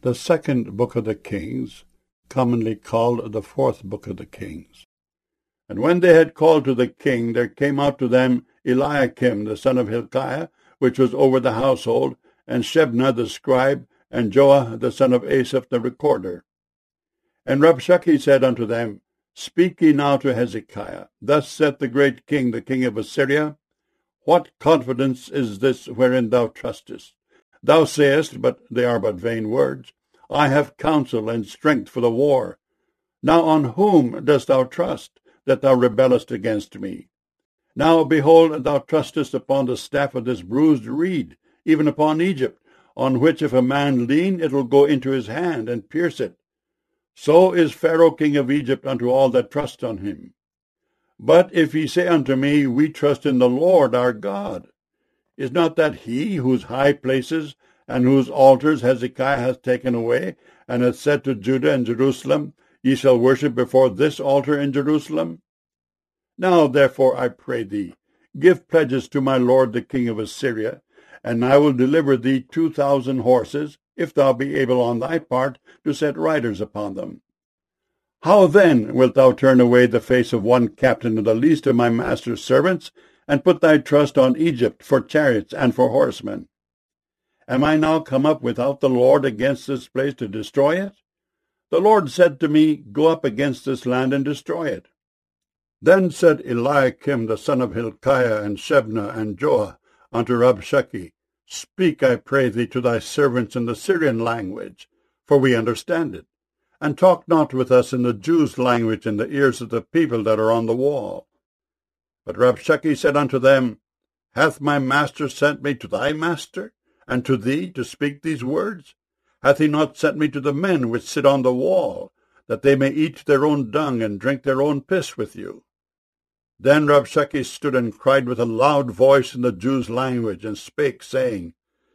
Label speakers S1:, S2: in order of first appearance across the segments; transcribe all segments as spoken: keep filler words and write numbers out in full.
S1: The second book of the Kings, commonly called the fourth book of the Kings. And when they had called to the king, there came out to them Eliakim the son of Hilkiah, which was over the household, and Shebna the scribe, and Joah the son of Asaph the recorder. And Rabshakeh said unto them, Speak ye now to Hezekiah, Thus saith the great king, the king of Assyria, What confidence is this wherein thou trustest? Thou sayest, but they are but vain words, I have counsel and strength for the war. Now on whom dost thou trust, that thou rebellest against me? Now, behold, thou trustest upon the staff of this bruised reed, even upon Egypt, on which if a man lean, it will go into his hand, and pierce it. So is Pharaoh king of Egypt unto all that trust on him. But if ye say unto me, We trust in the Lord our God, is not that he whose high places and whose altars Hezekiah hath taken away, and hath said to Judah and Jerusalem, Ye shall worship before this altar in Jerusalem? Now therefore, I pray thee, give pledges to my lord the king of Assyria, and I will deliver thee two thousand horses, if thou be able on thy part to set riders upon them. How then wilt thou turn away the face of one captain of the least of my master's servants, and put thy trust on Egypt for chariots and for horsemen? Am I now come up without the Lord against this place to destroy it? The Lord said to me, Go up against this land and destroy it. Then said Eliakim the son of Hilkiah, and Shebna, and Joah, unto Rabshakeh, Speak, I pray thee, to thy servants in the Syrian language, for we understand it, and talk not with us in the Jews' language in the ears of the people that are on the wall. But Rabshakeh said unto them, Hath my master sent me to thy master, and to thee to speak these words? Hath he not sent me to the men which sit on the wall, that they may eat their own dung and drink their own piss with you? Then Rabshakeh stood and cried with a loud voice in the Jews' language, and spake, saying,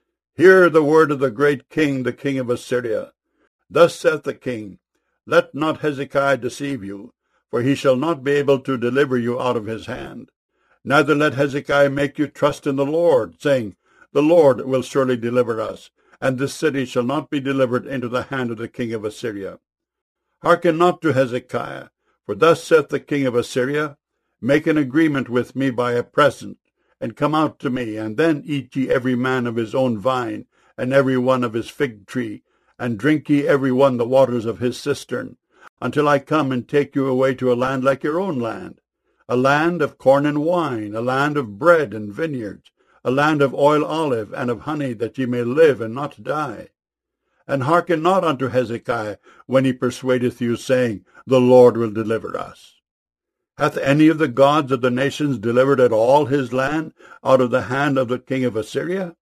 S1: Hear the word of the great king, the king of Assyria. Thus saith the king, Let not Hezekiah deceive you, for he shall not be able to deliver you out of his hand. Neither let Hezekiah make you trust in the Lord, saying, The Lord will surely deliver us, and this city shall not be delivered into the hand of the king of Assyria. Hearken not to Hezekiah, for thus saith the king of Assyria, Make an agreement with me by a present, and come out to me, and then eat ye every man of his own vine, and every one of his fig tree, and drink ye every one the waters of his cistern, until I come and take you away to a land like your own land, a land of corn and wine, a land of bread and vineyards, a land of oil olive and of honey, that ye may live and not die. And hearken not unto Hezekiah when he persuadeth you, saying, The Lord will deliver us. Hath any of the gods of the nations delivered at all his land out of the hand of the king of Assyria?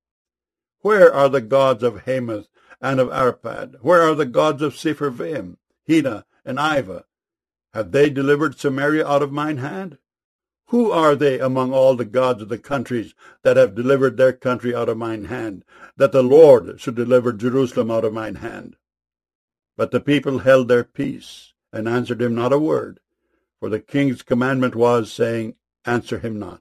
S1: Where are the gods of Hamath and of Arpad? Where are the gods of Sepharvaim, Hena, and Ivah? Have they delivered Samaria out of mine hand? Who are they among all the gods of the countries that have delivered their country out of mine hand, that the Lord should deliver Jerusalem out of mine hand? But the people held their peace, and answered him not a word, for the king's commandment was, saying, Answer him not.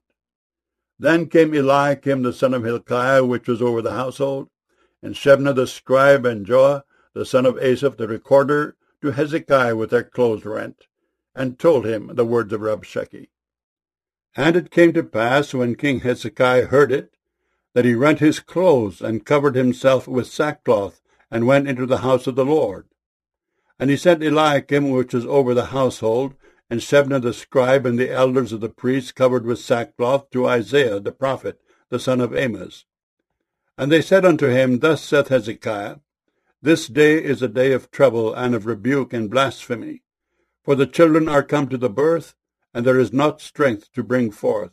S1: Then came Eliakim the son of Hilkiah, which was over the household, and Shebna the scribe, and Joah the son of Asaph the recorder, to Hezekiah with their clothes rent, and told him the words of Rabshakeh. And it came to pass, when King Hezekiah heard it, that he rent his clothes, and covered himself with sackcloth, and went into the house of the Lord. And he sent Eliakim, which was over the household, and Shebna the scribe, and the elders of the priests covered with sackcloth, to Isaiah the prophet, the son of Amoz. And they said unto him, Thus saith Hezekiah, This day is a day of trouble, and of rebuke and blasphemy. For the children are come to the birth, and there is not strength to bring forth.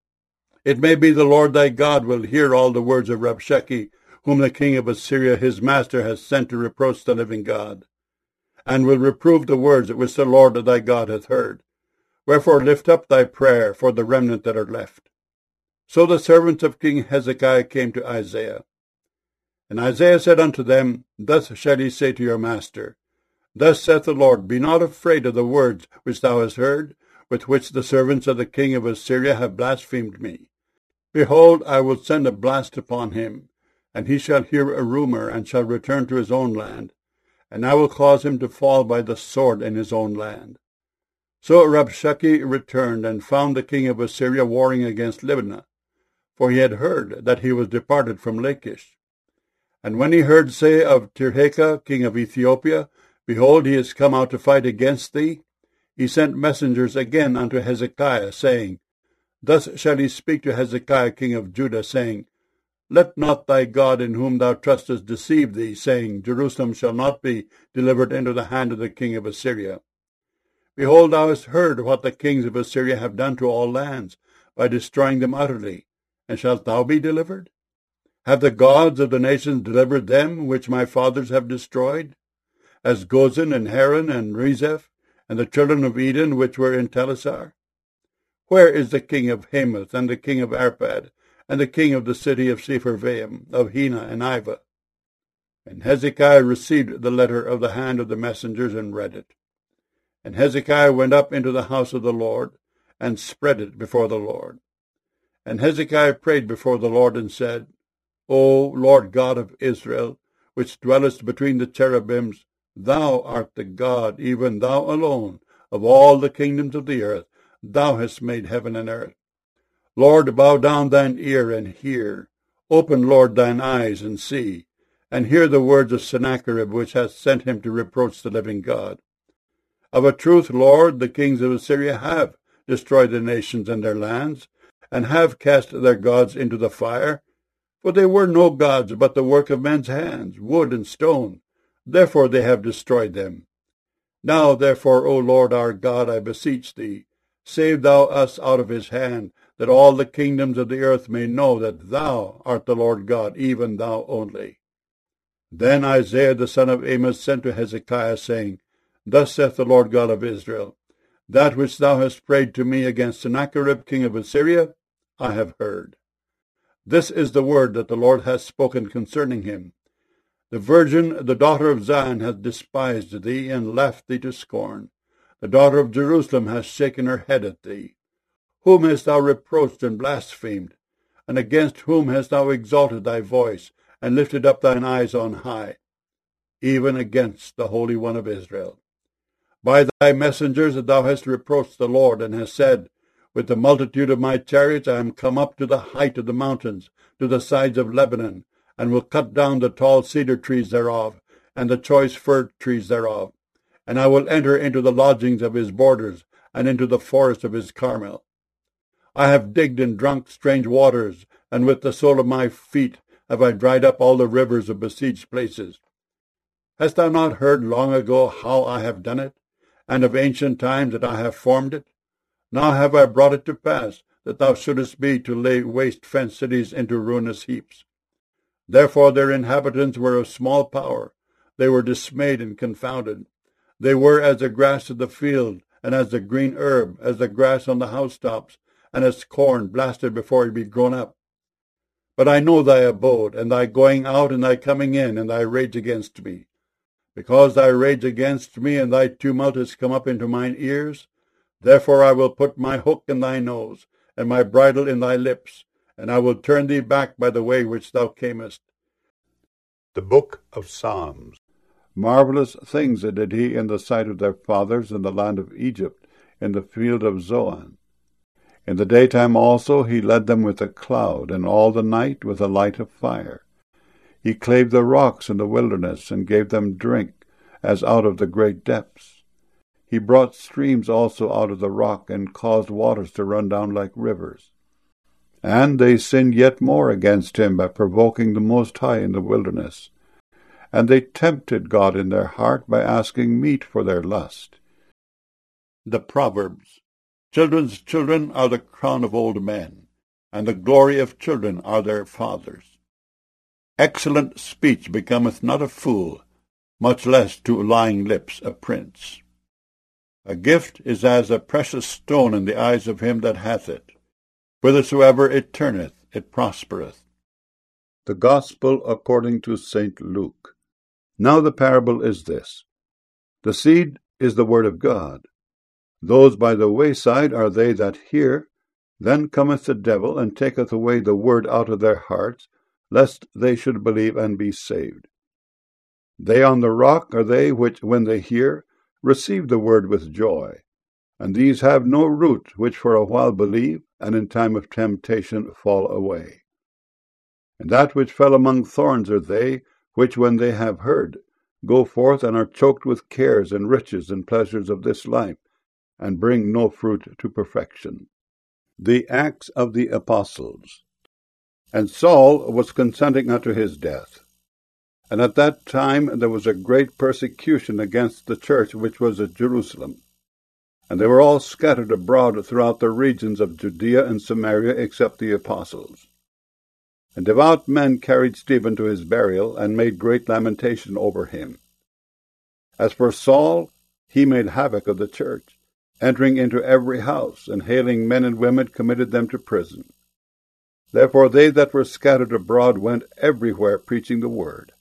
S1: It may be the Lord thy God will hear all the words of Rabshakeh, whom the king of Assyria his master has sent to reproach the living God, and will reprove the words which the Lord thy God hath heard. Wherefore lift up thy prayer for the remnant that are left. So the servants of King Hezekiah came to Isaiah. And Isaiah said unto them, Thus shall ye say to your master, Thus saith the Lord, Be not afraid of the words which thou hast heard, with which the servants of the king of Assyria have blasphemed me. Behold, I will send a blast upon him, and he shall hear a rumour, and shall return to his own land. and I will cause him to fall by the sword in his own land. So Rabshakeh returned and found the king of Assyria warring against Libnah, for he had heard that he was departed from Lachish. And when he heard say of Tirhakah, king of Ethiopia, Behold, he is come out to fight against thee, he sent messengers again unto Hezekiah, saying, Thus shall he speak to Hezekiah king of Judah, saying, Let not thy God in whom thou trustest deceive thee, saying, Jerusalem shall not be delivered into the hand of the king of Assyria. Behold, thou hast heard what the kings of Assyria have done to all lands, by destroying them utterly, and shalt thou be delivered? Have the gods of the nations delivered them which my fathers have destroyed? As Gozan and Haran and Rezeph, and the children of Eden which were in Telassar? Where is the king of Hamath, and the king of Arpad, and the king of the city of Sepharvaim, of Hena and Ivah? And Hezekiah received the letter of the hand of the messengers, and read it. And Hezekiah went up into the house of the Lord, and spread it before the Lord. And Hezekiah prayed before the Lord, and said, O Lord God of Israel, which dwellest between the cherubims, thou art the God, even thou alone, of all the kingdoms of the earth. Thou hast made heaven and earth. Lord, bow down thine ear and hear. Open, Lord, thine eyes and see, and hear the words of Sennacherib, which hath sent him to reproach the living God. Of a truth, Lord, the kings of Assyria have destroyed the nations and their lands, and have cast their gods into the fire. For they were no gods, but the work of men's hands, wood and stone. Therefore they have destroyed them. Now, therefore, O Lord our God, I beseech thee, save thou us out of his hand, that all the kingdoms of the earth may know that thou art the Lord God, even thou only. Then Isaiah the son of Amos sent to Hezekiah, saying, Thus saith the Lord God of Israel, That which thou hast prayed to me against Sennacherib king of Assyria, I have heard. This is the word that the Lord hath spoken concerning him. The virgin, the daughter of Zion, hath despised thee, and laughed thee to scorn. The daughter of Jerusalem hath shaken her head at thee. Whom hast thou reproached and blasphemed? And against whom hast thou exalted thy voice, and lifted up thine eyes on high? Even against the Holy One of Israel. By thy messengers thou hast reproached the Lord, and hast said, With the multitude of my chariots I am come up to the height of the mountains, to the sides of Lebanon, and will cut down the tall cedar trees thereof, and the choice fir trees thereof. And I will enter into the lodgings of his borders, and into the forest of his Carmel. I have digged and drunk strange waters, and with the sole of my feet have I dried up all the rivers of besieged places. Hast thou not heard long ago how I have done it, and of ancient times that I have formed it? Now have I brought it to pass, that thou shouldest be to lay waste fenced cities into ruinous heaps. Therefore their inhabitants were of small power. They were dismayed and confounded. They were as the grass of the field, and as the green herb, as the grass on the housetops, and as corn blasted before it be grown up. But I know thy abode, and thy going out and thy coming in, and thy rage against me. Because thy rage against me and thy tumult is come up into mine ears, therefore I will put my hook in thy nose, and my bridle in thy lips, and I will turn thee back by the way which thou camest. The Book of Psalms. Marvelous things did he in the sight of their fathers in the land of Egypt, in the field of Zoan. In the daytime also he led them with a cloud, and all the night with a light of fire. He clave the rocks in the wilderness, and gave them drink, as out of the great depths. He brought streams also out of the rock, and caused waters to run down like rivers. And they sinned yet more against him by provoking the Most High in the wilderness. And they tempted God in their heart by asking meat for their lust. The Proverbs. Children's children are the crown of old men, and the glory of children are their fathers. Excellent speech becometh not a fool, much less to lying lips a prince. A gift is as a precious stone in the eyes of him that hath it. Whithersoever it turneth, it prospereth. The Gospel according to Saint Luke. Now the parable is this. The seed is the word of God. Those by the wayside are they that hear. Then cometh the devil, and taketh away the word out of their hearts, lest they should believe and be saved. They on the rock are they which, when they hear, receive the word with joy. And these have no root, which for a while believe, and in time of temptation fall away. And that which fell among thorns are they, which, when they have heard, go forth and are choked with cares and riches and pleasures of this life, and bring no fruit to perfection. The Acts of the Apostles. And Saul was consenting unto his death. And at that time there was a great persecution against the church which was at Jerusalem. And they were all scattered abroad throughout the regions of Judea and Samaria, except the apostles. And devout men carried Stephen to his burial, and made great lamentation over him. As for Saul, he made havoc of the church, entering into every house, and hailing men and women, committed them to prison. Therefore they that were scattered abroad went everywhere preaching the word.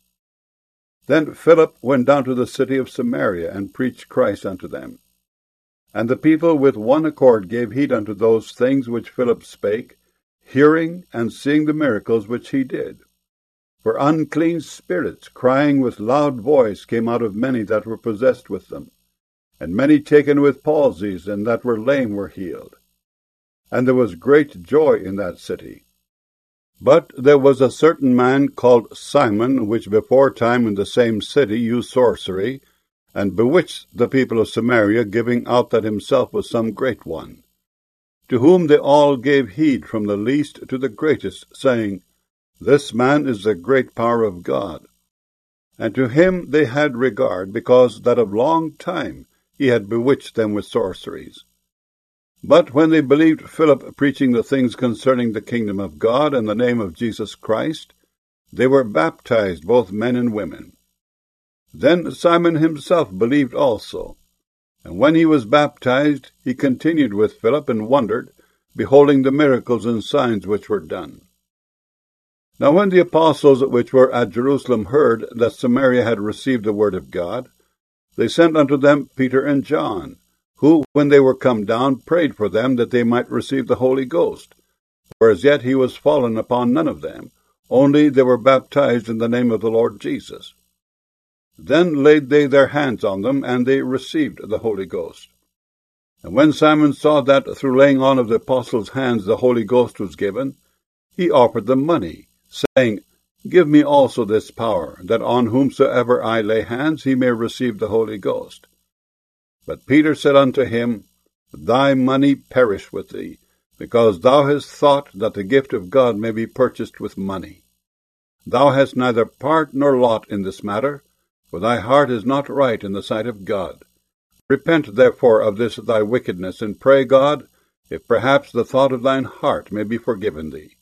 S1: Then Philip went down to the city of Samaria, and preached Christ unto them. And the people with one accord gave heed unto those things which Philip spake, hearing and seeing the miracles which he did. For unclean spirits, crying with loud voice, came out of many that were possessed with them. And many taken with palsies, and that were lame, were healed. And there was great joy in that city. But there was a certain man called Simon, which before time in the same city used sorcery, and bewitched the people of Samaria, giving out that himself was some great one, to whom they all gave heed from the least to the greatest, saying, This man is the great power of God. And to him they had regard, because that of long time he had bewitched them with sorceries. But when they believed Philip preaching the things concerning the kingdom of God and the name of Jesus Christ, they were baptized, both men and women. Then Simon himself believed also. And when he was baptized, he continued with Philip, and wondered, beholding the miracles and signs which were done. Now when the apostles which were at Jerusalem heard that Samaria had received the word of God, they sent unto them Peter and John, who, when they were come down, prayed for them that they might receive the Holy Ghost. For as yet he was fallen upon none of them, only they were baptized in the name of the Lord Jesus. Then laid they their hands on them, and they received the Holy Ghost. And when Simon saw that through laying on of the apostles' hands the Holy Ghost was given, he offered them money, saying, Give me also this power, that on whomsoever I lay hands he may receive the Holy Ghost. But Peter said unto him, Thy money perish with thee, because thou hast thought that the gift of God may be purchased with money. Thou hast neither part nor lot in this matter, for thy heart is not right in the sight of God. Repent therefore of this thy wickedness, and pray God, if perhaps the thought of thine heart may be forgiven thee.